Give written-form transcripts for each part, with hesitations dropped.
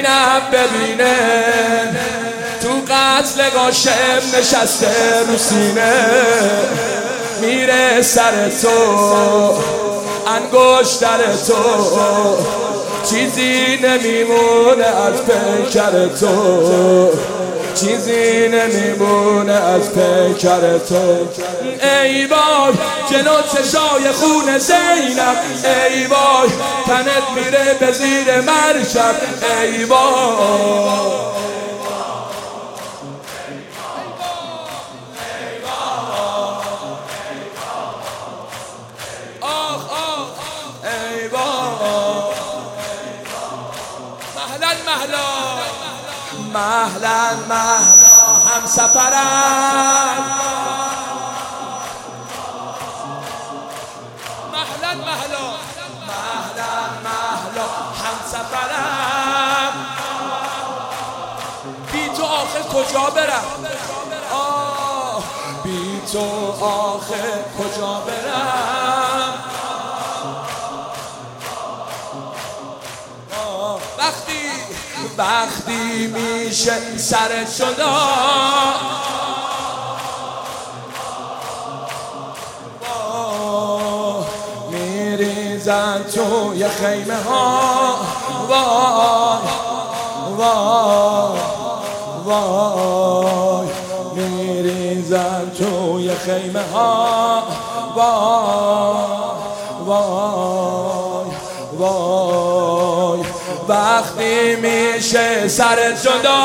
زینب ببینه تو قتل قاسم نشسته رو سینه، میره سر تو انگشتر تو، چیزی نمیمونه از پیکر تو، چیزی نمیمونه از پیکر تو. ای وای جلو چشای خون زینب، ای وای تنت میره به زیر مرکب، ای وای مهلا مهلا هم سفرن، مهلا مهلا مهلا مهلا هم سفرن، بی تو آخه کجا برم، بی تو آخه کجا برم، وقتی میشه سر جدا، میریزن توی خیمه ها، وای وای وای، میریزن توی خیمه ها، وای وای وای، وقتی میشه سر جدا،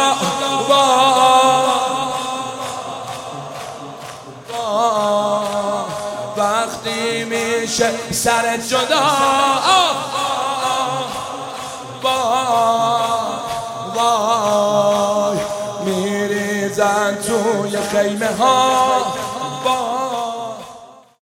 وقتی میشه سر جدا، وای، میریزن توی خیمه ها،